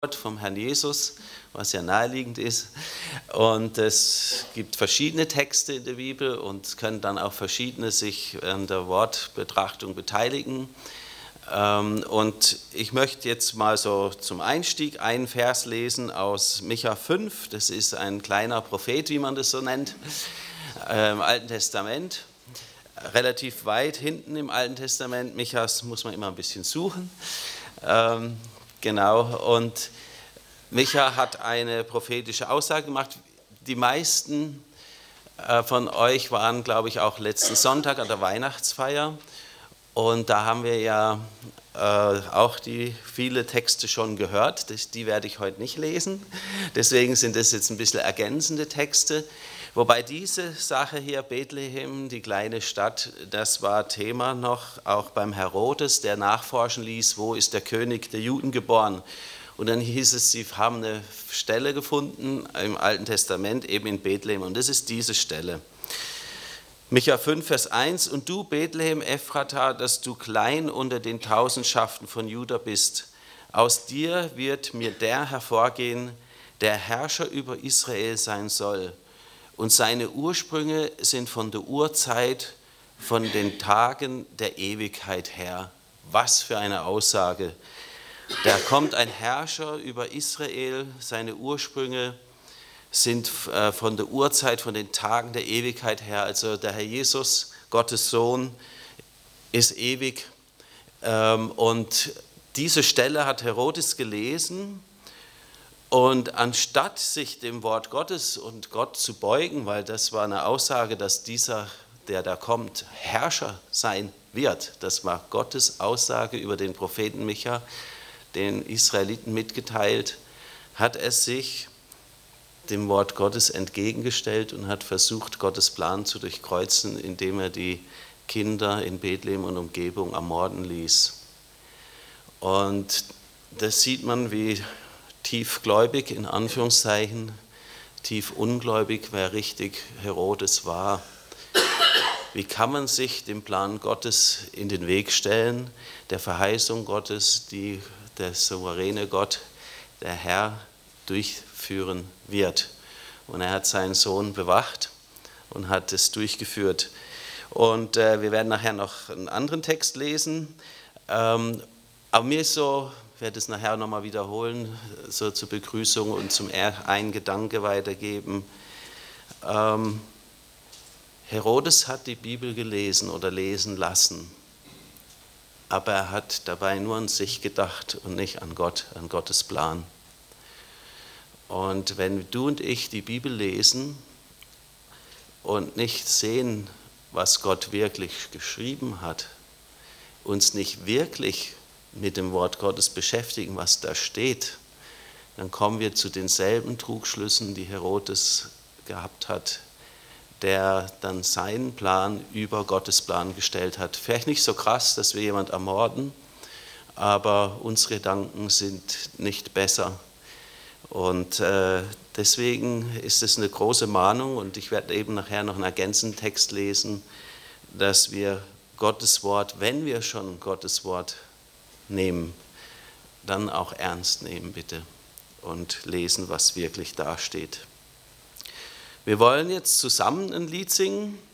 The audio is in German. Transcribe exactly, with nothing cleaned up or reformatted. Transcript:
vom Herrn Jesus, was ja naheliegend ist. Und es gibt verschiedene Texte in der Bibel und können dann auch verschiedene sich an der Wortbetrachtung beteiligen. Und ich möchte jetzt mal so zum Einstieg einen Vers lesen aus Micha fünf. Das ist ein kleiner Prophet, wie man das so nennt, im Alten Testament. Relativ weit hinten im Alten Testament. Michas muss man immer ein bisschen suchen. Ähm, genau, und Micha hat eine prophetische Aussage gemacht. Die meisten äh, von euch waren, glaube ich, auch letzten Sonntag an der Weihnachtsfeier. Und da haben wir ja äh, auch die viele Texte schon gehört. Das, die werde ich heute nicht lesen. Deswegen sind das jetzt ein bisschen ergänzende Texte. Wobei diese Sache hier, Bethlehem, die kleine Stadt, das war Thema noch auch beim Herodes, der nachforschen ließ, wo ist der König der Juden geboren. Und dann hieß es, sie haben eine Stelle gefunden im Alten Testament, eben in Bethlehem. Und das ist diese Stelle. Micha fünf, Vers eins, und du, Bethlehem Ephrata, dass du klein unter den Tausendschaften von Juda bist, aus dir wird mir der hervorgehen, der Herrscher über Israel sein soll. Und seine Ursprünge sind von der Urzeit, von den Tagen der Ewigkeit her. Was für eine Aussage. Da kommt ein Herrscher über Israel, seine Ursprünge sind von der Urzeit, von den Tagen der Ewigkeit her. Also der Herr Jesus, Gottes Sohn, ist ewig. Und diese Stelle hat Herodes gelesen. Und anstatt sich dem Wort Gottes und Gott zu beugen, weil das war eine Aussage, dass dieser, der da kommt, Herrscher sein wird, das war Gottes Aussage über den Propheten Micha, den Israeliten mitgeteilt, hat er sich dem Wort Gottes entgegengestellt und hat versucht, Gottes Plan zu durchkreuzen, indem er die Kinder in Bethlehem und Umgebung ermorden ließ. Und das sieht man, wie tiefgläubig, in Anführungszeichen, tief ungläubig, wer richtig Herodes war. Wie kann man sich dem Plan Gottes in den Weg stellen, der Verheißung Gottes, die der souveräne Gott, der Herr, durchführen wird? Und er hat seinen Sohn bewacht und hat es durchgeführt. Und äh, wir werden nachher noch einen anderen Text lesen. Ähm, aber mir ist so, ich werde es nachher nochmal wiederholen, so zur Begrüßung und zum einen Gedanke weitergeben. Ähm, Herodes hat die Bibel gelesen oder lesen lassen, aber er hat dabei nur an sich gedacht und nicht an Gott, an Gottes Plan. Und wenn du und ich die Bibel lesen und nicht sehen, was Gott wirklich geschrieben hat, uns nicht wirklich mit dem Wort Gottes beschäftigen, was da steht, dann kommen wir zu denselben Trugschlüssen, die Herodes gehabt hat, der dann seinen Plan über Gottes Plan gestellt hat. Vielleicht nicht so krass, dass wir jemanden ermorden, aber unsere Gedanken sind nicht besser. Und äh, deswegen ist es eine große Mahnung, und ich werde eben nachher noch einen ergänzenden Text lesen, dass wir Gottes Wort, wenn wir schon Gottes Wort nehmen, dann auch ernst nehmen, bitte, und lesen, was wirklich dasteht. Wir wollen jetzt zusammen ein Lied singen.